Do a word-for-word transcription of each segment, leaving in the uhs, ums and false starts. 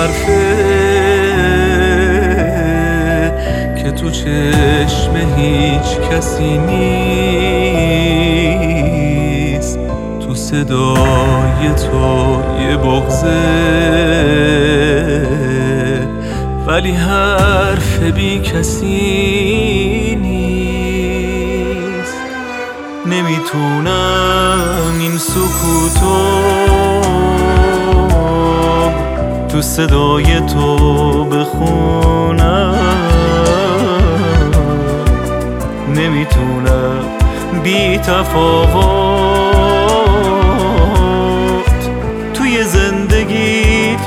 حرفه که تو چشم هیچ کسی نیست، تو صدای تو یه بغضه ولی حرف بی کسی نیست. نمیتونم این سکوتو تو صدای تو بخونم، نمیتونم بی تفاوت توی زندگیت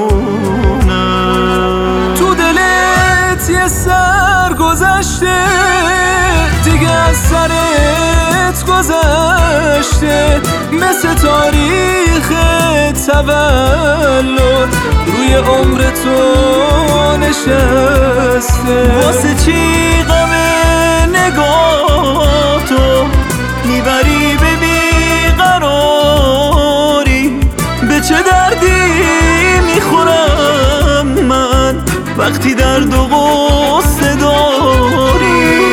بمونم. تو دلت یه سر گذشته دیگه از سرت گذشته، مثل تاریخ تولد روی عمر تو نشسته. واسه چی غم نگاه تو میبری به بیقراری؟ به چه دردی میخورم من وقتی درد و غصه داری؟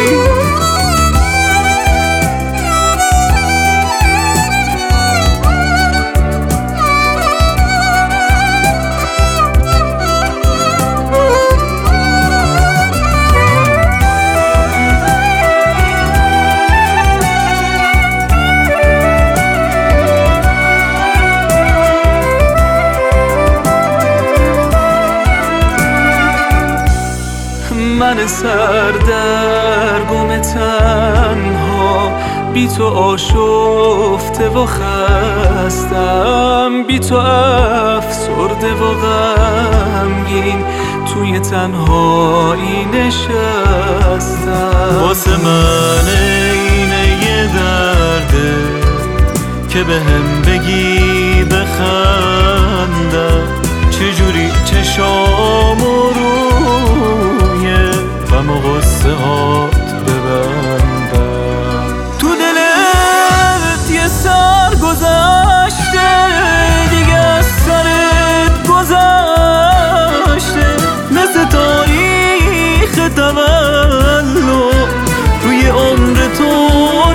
من سردرگم تنها بی تو آشفته و خستم، بی تو افسرده و غمگین توی تنهایی نشستم. واسه من اینه یه درده که به هم بگی بخندم، چجوری چشامو روی غم و غصه هات ببندم. تو دلت یه سر گذشته دیگه از سرت گذشته، مثل تاریخ تولد روی عمر تو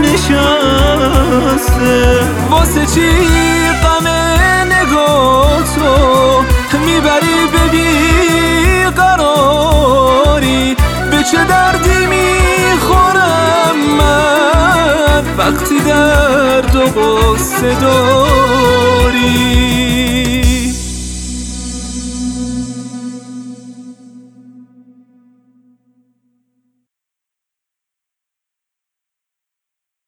نشسته. واسه چی غم نگاه تو میبری به بیقراری؟ به چه دردی میخورم من وقتی درد و غصه داری؟